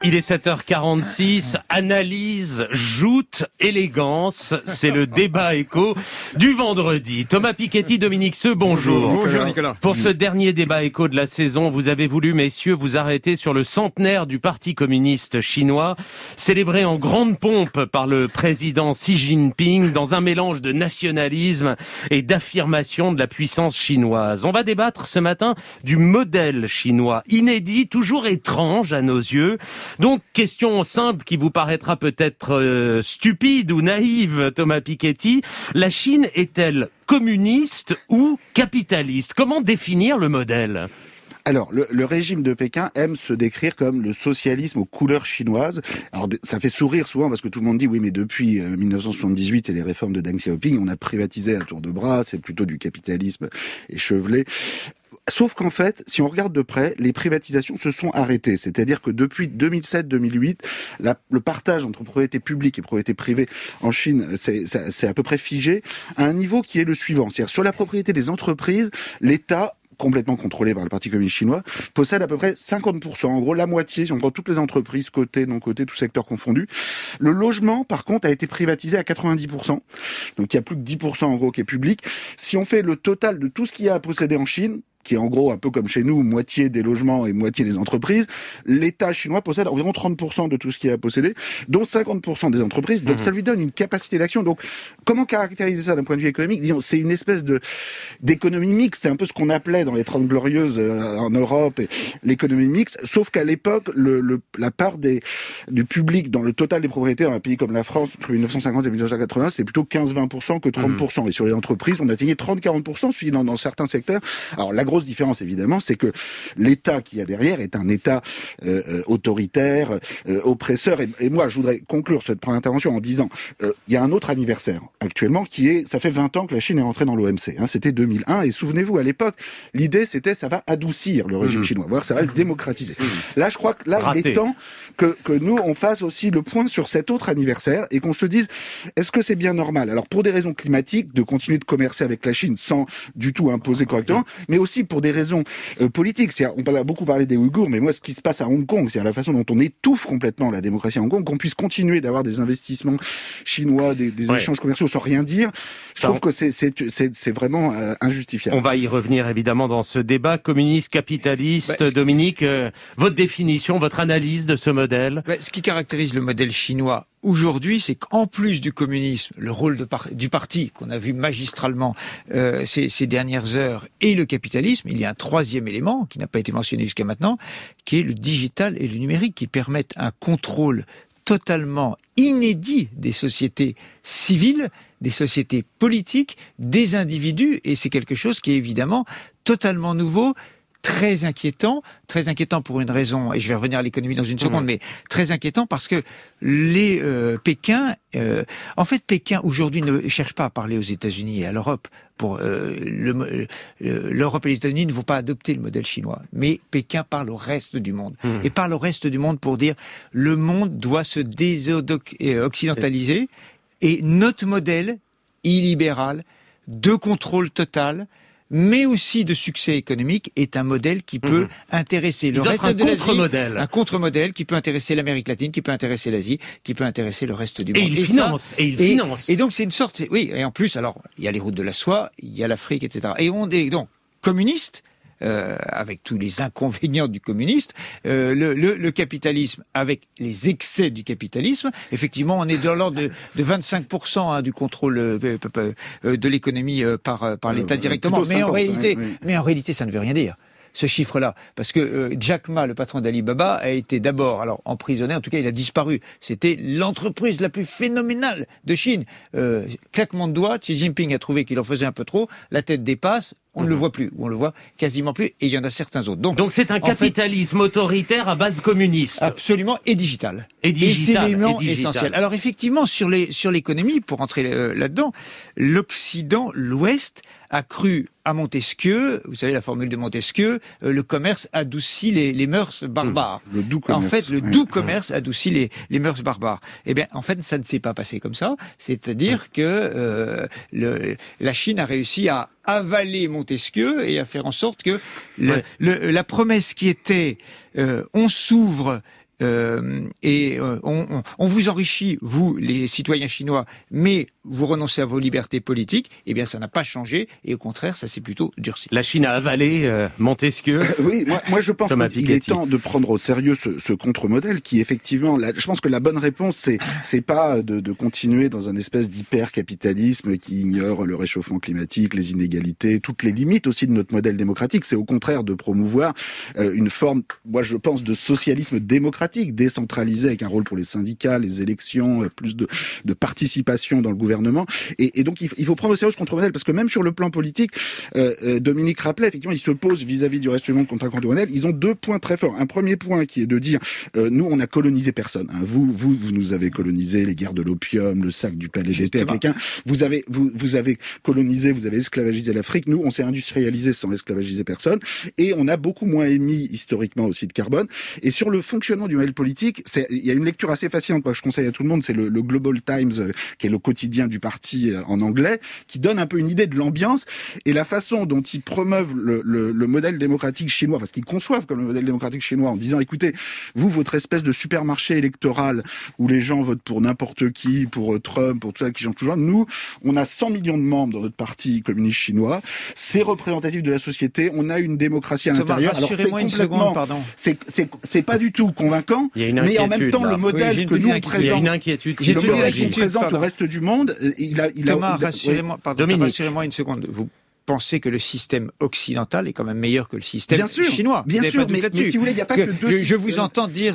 Il est 7h46, analyse, joute, élégance, c'est le débat écho du vendredi. Thomas Piketty, Dominique Seux, bonjour. Bonjour Nicolas. Pour ce dernier débat écho de la saison, vous avez voulu, messieurs, vous arrêter sur le centenaire du Parti communiste chinois, célébré en grande pompe par le président Xi Jinping dans un mélange de nationalisme et d'affirmation de la puissance chinoise. On va débattre ce matin du modèle chinois, inédit, toujours étrange à nos yeux. Donc, question simple qui vous paraîtra peut-être stupide ou naïve, Thomas Piketty. La Chine est-elle communiste ou capitaliste? Comment définir le modèle ? Alors, le régime de Pékin aime se décrire comme le socialisme aux couleurs chinoises. Alors, ça fait sourire souvent parce que tout le monde dit oui, mais depuis 1978 et les réformes de Deng Xiaoping, on a privatisé à tour de bras, c'est plutôt du capitalisme échevelé. Sauf qu'en fait, si on regarde de près, les privatisations se sont arrêtées. C'est-à-dire que depuis 2007-2008, le partage entre propriété publique et propriété privée en Chine, c'est à peu près figé à un niveau qui est le suivant. C'est-à-dire sur la propriété des entreprises, l'État, complètement contrôlé par le Parti communiste chinois, possède à peu près 50%. En gros, la moitié, si on prend toutes les entreprises, cotées, non cotées, tout secteur confondu. Le logement, par contre, a été privatisé à 90%. Donc, il y a plus que 10% en gros qui est public. Si on fait le total de tout ce qu'il y a à posséder en Chine, qui est en gros un peu comme chez nous, moitié des logements et moitié des entreprises, l'État chinois possède environ 30% de tout ce qu'il a à posséder, dont 50% des entreprises. Donc ça lui donne une capacité d'action. Donc comment caractériser ça d'un point de vue économique ? Disons, c'est une espèce d'économie mixte. C'est un peu ce qu'on appelait dans les 30 glorieuses en Europe et l'économie mixte. Sauf qu'à l'époque, la part du public dans le total des propriétaires dans un pays comme la France, entre 1950 et 1980, c'était plutôt 15-20% que 30%. Et sur les entreprises, on atteignait 30-40%, suivi dans certains secteurs. Alors la grosse différence, évidemment, c'est que l'État qu'il y a derrière est un État autoritaire, oppresseur. Et moi, je voudrais conclure cette première intervention en disant il y a un autre anniversaire actuellement ça fait 20 ans que la Chine est rentrée dans l'OMC. C'était 2001. Et souvenez-vous, à l'époque, l'idée, c'était ça va adoucir le régime chinois, voire ça va le démocratiser. Là, je crois que il est temps que nous, on fasse aussi le point sur cet autre anniversaire et qu'on se dise, est-ce que c'est bien normal, alors pour des raisons climatiques, de continuer de commercer avec la Chine sans du tout imposer correctement, mais aussi pour des raisons politiques. On a beaucoup parlé des Ouïghours, mais moi, ce qui se passe à Hong Kong, c'est la façon dont on étouffe complètement la démocratie à Hong Kong, qu'on puisse continuer d'avoir des investissements chinois, des échanges commerciaux sans rien dire. Je trouve que c'est vraiment injustifiable. On va y revenir évidemment dans ce débat communiste, capitaliste. Dominique, votre définition, votre analyse de ce modèle ? Ce qui caractérise le modèle chinois aujourd'hui, c'est qu'en plus du communisme, le rôle du parti qu'on a vu magistralement ces dernières heures, et le capitalisme, il y a un troisième élément qui n'a pas été mentionné jusqu'à maintenant, qui est le digital et le numérique, qui permettent un contrôle totalement inédit des sociétés civiles, des sociétés politiques, des individus, et c'est quelque chose qui est évidemment totalement nouveau, très inquiétant pour une raison, et je vais revenir à l'économie dans une seconde, mais très inquiétant parce que Pékin aujourd'hui ne cherche pas à parler aux États-Unis et à l'Europe. L'Europe et les États-Unis ne vont pas adopter le modèle chinois, mais Pékin parle au reste du monde et parle au reste du monde pour dire le monde doit se désoccidentaliser et notre modèle illibéral de contrôle total, mais aussi de succès économique, est un modèle qui peut intéresser le reste de l'Asie. Un contre-modèle qui peut intéresser l'Amérique latine, qui peut intéresser l'Asie, qui peut intéresser le reste du monde. Et il finance. Et donc c'est une sorte, oui, et en plus, alors, il y a les routes de la soie, il y a l'Afrique, etc. Et on est donc communiste, avec tous les inconvénients du communiste, le capitalisme avec les excès du capitalisme. Effectivement, on est dans l'ordre de 25% du contrôle de l'économie par l'État directement. Mais en réalité, ça ne veut rien dire. Ce chiffre-là, parce que Jack Ma, le patron d'Alibaba, a été d'abord emprisonné, en tout cas il a disparu. C'était l'entreprise la plus phénoménale de Chine. Claquement de doigts, Xi Jinping a trouvé qu'il en faisait un peu trop, la tête dépasse, on ne le voit plus, ou on le voit quasiment plus, et il y en a certains autres. Donc c'est un capitalisme autoritaire à base communiste. Absolument, et digital. Et c'est l'élément essentiel. Alors effectivement, sur l'économie, pour entrer là-dedans, l'Occident, l'Ouest, a cru à Montesquieu, vous savez la formule de Montesquieu, le commerce adoucit les mœurs barbares. Le doux commerce. En fait, le doux commerce adoucit les mœurs barbares. Eh bien, en fait, ça ne s'est pas passé comme ça. C'est-à-dire que la Chine a réussi à avaler Montesquieu et à faire en sorte que la promesse qui était on s'ouvre on vous enrichit, vous, les citoyens chinois, mais vous renoncez à vos libertés politiques, eh bien ça n'a pas changé, et au contraire, ça s'est plutôt durci. La Chine a avalé Montesquieu. Oui, moi je pense qu'il est temps de prendre au sérieux ce contre-modèle qui effectivement, je pense que la bonne réponse c'est pas de continuer dans un espèce d'hyper-capitalisme qui ignore le réchauffement climatique, les inégalités, toutes les limites aussi de notre modèle démocratique. C'est au contraire de promouvoir une forme, moi je pense, de socialisme démocratique, décentralisé avec un rôle pour les syndicats, les élections, plus de participation dans le gouvernement. Et donc il faut prendre au sérieux ce contre-modèle parce que même sur le plan politique, Dominique rappelait effectivement, ils se posent vis-à-vis du reste du monde contre un contre-modèle. Ils ont 2 points très forts. Un premier point qui est de dire nous on a colonisé personne. Hein. Vous nous avez colonisé, les guerres de l'opium, le sac du palais d'été à Pékin. Vous avez colonisé, vous avez esclavagisé l'Afrique. Nous on s'est industrialisé sans esclavagiser personne et on a beaucoup moins émis historiquement aussi de carbone. Et sur le fonctionnement du modèle politique, il y a une lecture assez fascinante que je conseille à tout le monde, c'est le Global Times qui est le quotidien du parti en anglais, qui donne un peu une idée de l'ambiance et la façon dont ils promeuvent le modèle démocratique chinois, parce qu'ils conçoivent comme le modèle démocratique chinois en disant écoutez, vous, votre espèce de supermarché électoral où les gens votent pour n'importe qui, pour Trump, pour tout ça, qui change toujours, nous, on a 100 millions de membres dans notre parti communiste chinois, c'est représentatif de la société, on a une démocratie à l'intérieur. Alors c'est complètement, c'est pas du tout convaincant, mais en même temps, le modèle que nous on présente, il y a une inquiétude qui présente au reste du monde, Thomas, rassurez-moi une seconde. Vous pensez que le système occidental est quand même meilleur que le système chinois. Bien sûr, mais si vous voulez, il n'y a pas que deux systèmes. Je vous entends dire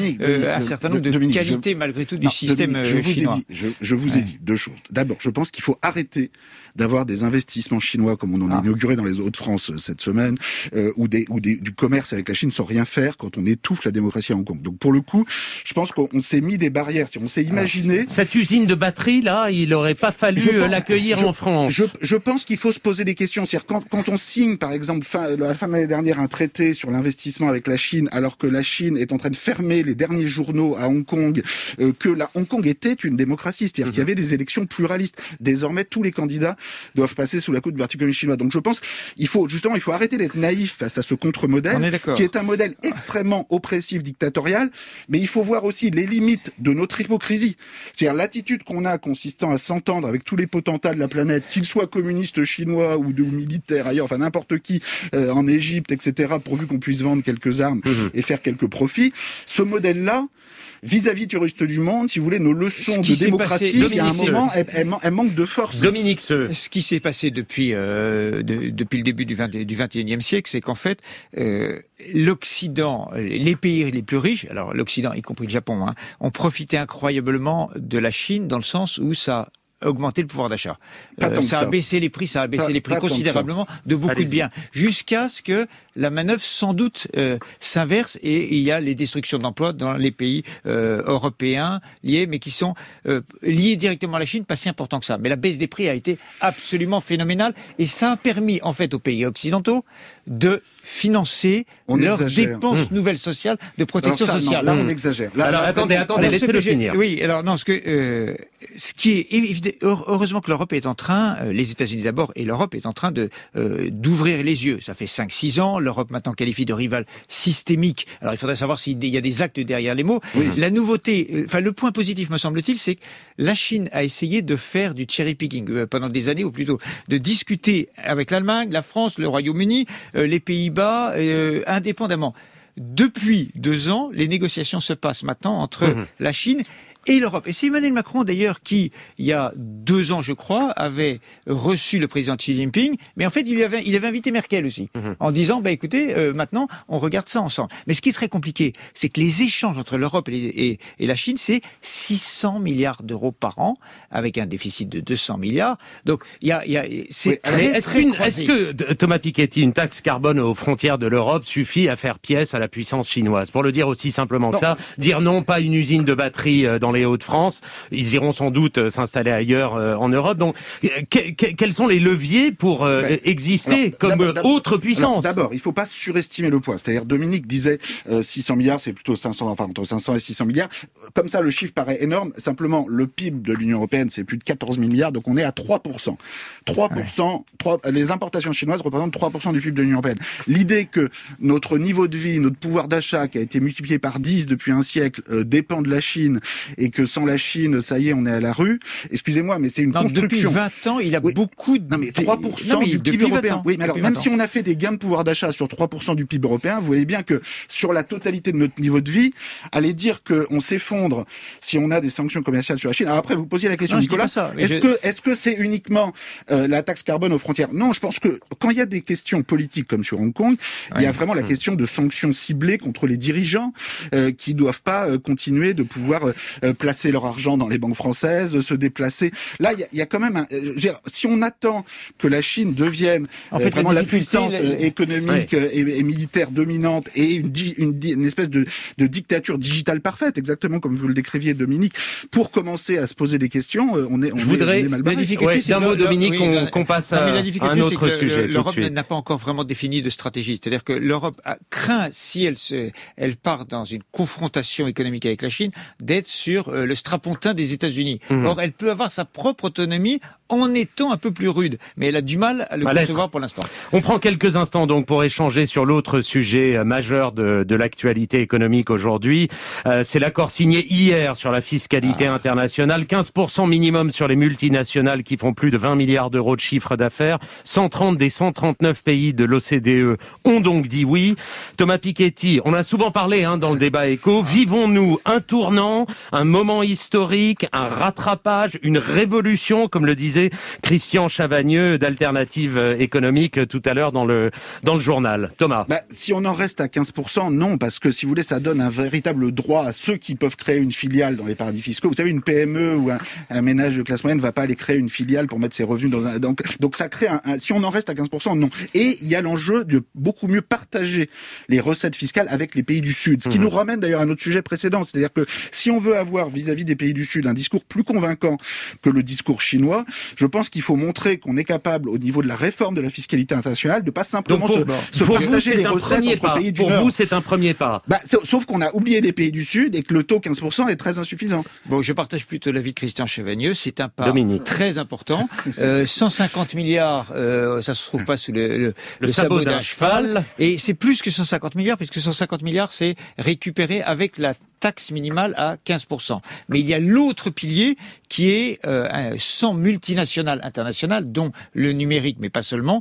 un certain nombre de qualités malgré tout du système chinois. Je vous ai dit 2 choses. D'abord, je pense qu'il faut arrêter d'avoir des investissements chinois comme on en a inauguré dans les Hauts-de-France cette semaine, ou du commerce avec la Chine sans rien faire quand on étouffe la démocratie à Hong Kong. Donc pour le coup, je pense qu'on s'est mis des barrières. On s'est imaginé... Cette usine de batterie, là, il n'aurait pas fallu l'accueillir en France. Je pense qu'il faut se poser des questions. C'est-à-dire quand on signe, par exemple, à la fin de l'année dernière, un traité sur l'investissement avec la Chine, alors que la Chine est en train de fermer les derniers journaux à Hong Kong, Hong Kong était une démocratie, c'est-à-dire qu'il y avait des élections pluralistes. Désormais, tous les candidats doivent passer sous la coupe du Parti communiste chinois. Donc je pense qu'il faut arrêter d'être naïf face à ce contre-modèle, qui est un modèle extrêmement oppressif, dictatorial, mais il faut voir aussi les limites de notre hypocrisie. C'est-à-dire l'attitude qu'on a consistant à s'entendre avec tous les potentats de la planète, qu'ils soient communistes chinois ou militaires ailleurs, enfin n'importe qui, en Égypte, etc., pourvu qu'on puisse vendre quelques armes et faire quelques profits. Ce modèle-là, vis-à-vis du reste du monde, si vous voulez, nos leçons de démocratie, il y a un moment, elles manquent de force. Dominique Ce qui s'est passé depuis le début du 21e siècle, c'est qu'en fait, l'Occident, les pays les plus riches, alors l'Occident, y compris le Japon, ont profité incroyablement de la Chine dans le sens où ça augmenter le pouvoir d'achat. Ça a baissé les prix, considérablement de beaucoup de biens, jusqu'à ce que la manœuvre sans doute s'inverse et il y a les destructions d'emplois dans les pays européens liés, mais qui sont liés directement à la Chine, pas si important que ça. Mais la baisse des prix a été absolument phénoménale et ça a permis en fait aux pays occidentaux de financer leurs dépenses nouvelles sociales de protection sociale. Là, on exagère. Alors attendez, laissez-le finir. Oui, alors non, ce qui est heureusement que l'Europe est en train, les États-Unis d'abord et l'Europe est en train d'ouvrir les yeux. Ça fait 5-6 ans, l'Europe maintenant qualifie de rival systémique. Alors il faudrait savoir s'il y a des actes derrière les mots. Oui. La nouveauté, le point positif me semble-t-il, c'est que la Chine a essayé de faire du cherry picking pendant des années, ou plutôt de discuter avec l'Allemagne, la France, le Royaume-Uni, les Pays-Bas, indépendamment. Depuis 2 ans, les négociations se passent maintenant entre la Chine et l'Europe. Et c'est Emmanuel Macron, d'ailleurs, qui, il y a 2 ans, je crois, avait reçu le président Xi Jinping, mais en fait, il avait invité Merkel aussi, en disant, écoutez, maintenant, on regarde ça ensemble. Mais ce qui est très compliqué, c'est que les échanges entre l'Europe et la Chine, c'est 600 milliards d'euros par an, avec un déficit de 200 milliards. Donc, c'est très est-ce que, Thomas Piketty, une taxe carbone aux frontières de l'Europe suffit à faire pièce à la puissance chinoise? Pour le dire aussi simplement que ça, dire non, pas une usine de batterie dans les Hauts-de-France. Ils iront sans doute s'installer ailleurs en Europe. Donc, quels sont les leviers pour exister comme autre puissance? D'abord, il ne faut pas surestimer le poids. C'est-à-dire, Dominique disait 600 milliards, c'est plutôt 500, enfin entre 500 et 600 milliards. Comme ça, le chiffre paraît énorme. Simplement, le PIB de l'Union européenne, c'est plus de 14 000 milliards, donc on est à 3%. 3%, les importations chinoises représentent 3% du PIB de l'Union européenne. L'idée que notre niveau de vie, notre pouvoir d'achat, qui a été multiplié par 10 depuis un siècle, dépend de la Chine, et que sans la Chine, ça y est, on est à la rue. Excusez-moi, mais c'est une construction. Depuis 20 ans, il a beaucoup de... Non, mais 3% du PIB européen. Oui, mais alors, même si on a fait des gains de pouvoir d'achat sur 3% du PIB européen, vous voyez bien que sur la totalité de notre niveau de vie, aller dire qu'on s'effondre si on a des sanctions commerciales sur la Chine. Alors après, vous posiez la question, Nicolas, est-ce que c'est uniquement la taxe carbone aux frontières? Non, je pense que quand il y a des questions politiques comme sur Hong Kong, il y a vraiment la question de sanctions ciblées contre les dirigeants qui doivent pas continuer de pouvoir placer leur argent dans les banques françaises, se déplacer. Là, il y a quand même si on attend que la Chine devienne vraiment la puissance économique et militaire dominante et une espèce de dictature digitale parfaite, exactement comme vous le décriviez, Dominique, pour commencer à se poser des questions, on est mal barré. La difficulté, c'est d'un mot, Dominique, qu'on passe à un autre sujet. L'Europe n'a pas encore vraiment défini de stratégie. C'est-à-dire que l'Europe craint, si elle part dans une confrontation économique avec la Chine, d'être sur le strapontin des États-Unis. Or, elle peut avoir sa propre autonomie en étant un peu plus rude, mais elle a du mal à le concevoir pour l'instant. On prend quelques instants donc pour échanger sur l'autre sujet majeur de l'actualité économique aujourd'hui. C'est l'accord signé hier sur la fiscalité internationale. 15% minimum sur les multinationales qui font plus de 20 milliards d'euros de chiffre d'affaires. 130 des 139 pays de l'OCDE ont donc dit oui. Thomas Piketty, on a souvent parlé dans le débat éco. Vivons-nous un tournant, un moment historique, un rattrapage, une révolution, comme le disait Christian Chavagneux d'Alternative économique tout à l'heure dans le journal. Thomas. Si on en reste à 15%, non, parce que si vous voulez, ça donne un véritable droit à ceux qui peuvent créer une filiale dans les paradis fiscaux. Vous savez, une PME ou un ménage de classe moyenne ne va pas aller créer une filiale pour mettre ses revenus dans donc ça crée si on en reste à 15%, non. Et il y a l'enjeu de beaucoup mieux partager les recettes fiscales avec les pays du Sud. Ce qui nous ramène d'ailleurs à notre sujet précédent. C'est-à-dire que si on veut avoir vis-à-vis des pays du Sud un discours plus convaincant que le discours chinois, je pense qu'il faut montrer qu'on est capable, au niveau de la réforme de la fiscalité internationale, de pas simplement se partager les recettes entre pays du Nord. Pour vous, c'est un premier pas. Sauf qu'on a oublié les pays du Sud et que le taux 15% est très insuffisant. Bon, je partage plutôt l'avis de Christian Chavagneux. C'est un pas très important. 150 milliards, ça se trouve pas sous le sabot d'un cheval. Et c'est plus que 150 milliards, puisque 150 milliards, c'est récupéré avec la taxe minimale à 15%. Mais il y a l'autre pilier qui est 100 multinationales internationales, dont le numérique, mais pas seulement,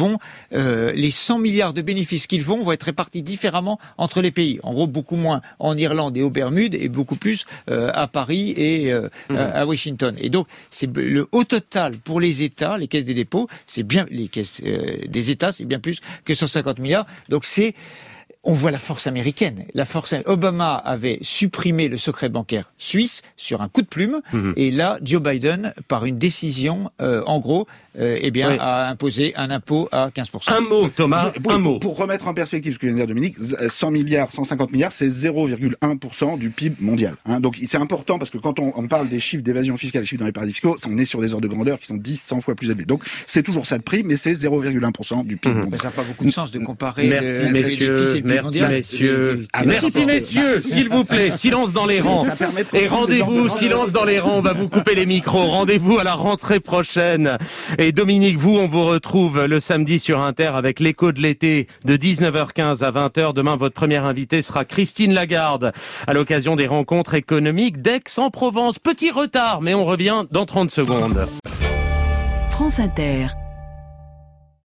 les 100 milliards de bénéfices qu'ils vont être répartis différemment entre les pays. En gros, beaucoup moins en Irlande et aux Bermudes et beaucoup plus à Paris et à Washington. Et donc, au total, pour les États, les caisses des dépôts, c'est bien, les caisses des États, c'est bien plus que 150 milliards. Donc on voit la force américaine. Obama avait supprimé le secret bancaire suisse sur un coup de plume, et là, Joe Biden, par une décision, en gros, a imposé un impôt à 15%. Un mot, Thomas, un mot. Pour remettre en perspective ce que vient de dire Dominique, 100 milliards, 150 milliards, c'est 0,1% du PIB mondial. Donc c'est important parce que quand on parle des chiffres d'évasion fiscale, les chiffres dans les paradis fiscaux, on est sur des ordres de grandeur qui sont 10, 100 fois plus élevés. Donc c'est toujours ça de prix, mais c'est 0,1% du PIB mondial. Ça n'a pas beaucoup de sens de comparer Merci, messieurs. Merci, messieurs, s'il vous plaît, silence dans les rangs. Et rendez-vous, silence dans les rangs, on va vous couper les micros. Rendez-vous à la rentrée prochaine. Et Dominique, on vous retrouve le samedi sur Inter avec l'écho de l'été de 19h15 à 20h. Demain, votre première invitée sera Christine Lagarde à l'occasion des rencontres économiques d'Aix-en-Provence. Petit retard, mais on revient dans 30 secondes. France Inter.